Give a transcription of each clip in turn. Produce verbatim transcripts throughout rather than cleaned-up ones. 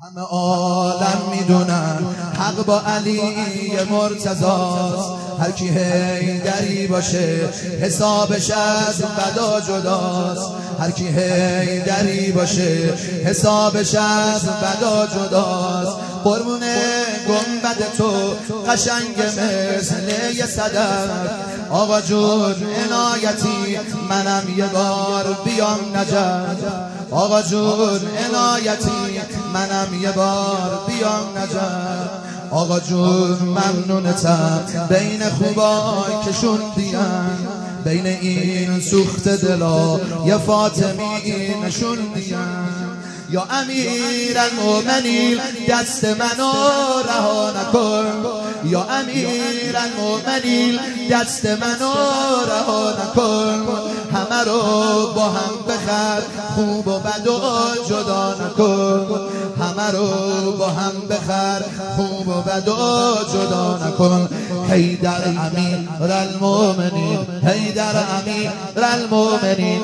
همه عالم میدونن حق با علی مرتضاست. هر کی حیدری باشه حسابش از بدا جداست. هر کی حیدری باشه حسابش از بدا جداست. قربون گنبد تو قشنگ مثل یه صدف. آقا جون عنایتی منم یه بار بیام نجف. آقا جون عنایتی منم یه بار بیام نجف. آقا جون ممنونتم بین خوبای که شوندیم. بین این سوخت دلا یه فاطمی نشوندیم. یا امیر المؤمنین دست منو رها نکن. یا امیر المؤمنین دست منو رها نکن. همه رو با هم بخر خوب و بد و جدا نکن. همه رو با هم بخر خوب و بد و جدا نکن. حیدر امیر المؤمنین، حیدر امیر المؤمنین.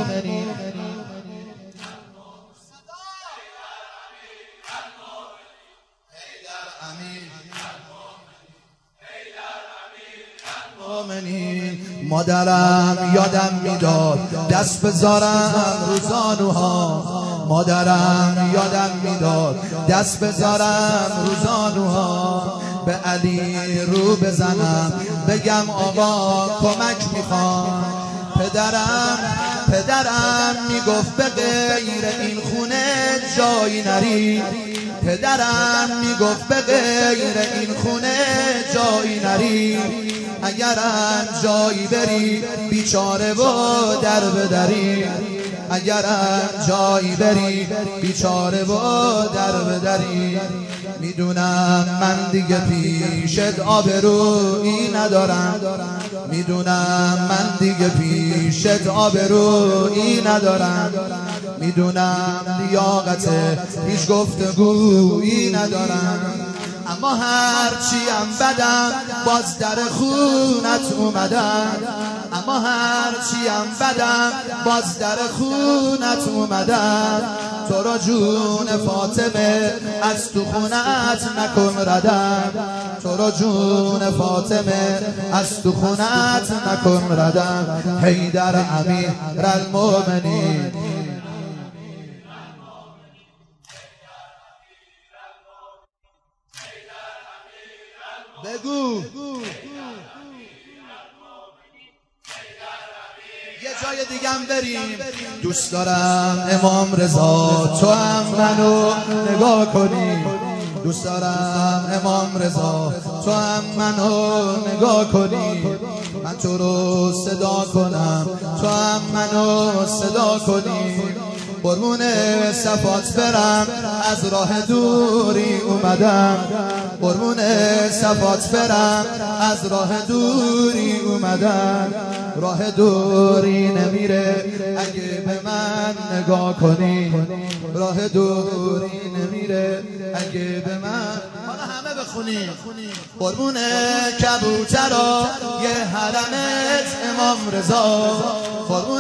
مادرم یادم میداد دست بذارم روزانوها. مادرم یادم میداد دست بذارم روزانوها. به علی رو بزنم بگم آقا کمک میخوام. پدرم پدرم میگفت به غیر این خونه جایی نری. پدرم میگفت به غیر این خونه جایی نری. اگرم جایی بری بیچاره و در بدری. اگرم جایی بری بیچاره و در بدری. میدونم من دیگه پیشت آبرویی ندارم. میدونم من دیگه پیشت آبرویی ندارم. میدونم لیاقت پیش گفتگویی ندارم. اما هرچیم بدم باز در خونت اومدم. اما هرچیم بدم باز در خونت اومدم. تو را جون فاطمه از تو خونت نکن ردم. تو را جون فاطمه از تو خونت نکن ردم. حیدر امیر المؤمنین. بگو یه جای دیگم بریم. دوست دارم امام رضا تو هم منو نگاه کنی. دوست دارم امام رضا تو هم منو نگاه کنی. من تو رو صدا کنم تو هم منو صدا کنی. قربون صفات برم از راه دوری اومدم. قربون صفات برم از راه دوری اومدم. راه دوری نمیره اگه به من نگاه کنی. راه دوری نمیره اگه به من. حالا همه بخونیم. قربون کبوترا یه حرمت امام رضا. قربون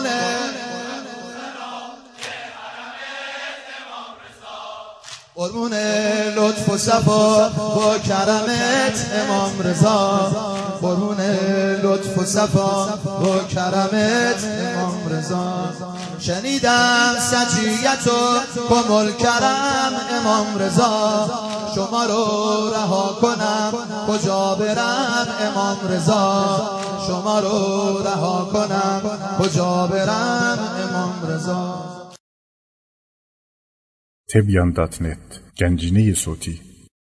قربون لطف و صفا با کرمت امام رضا. قربون لطف و صفا با کرمت امام رضا. شنیدم سجیتو کمل کرم امام رضا. شما رو رها کنم کجا برم امام رضا. شما رو رها کنم کجا برم امام رضا. تبیان دات نت گنجینه صوتی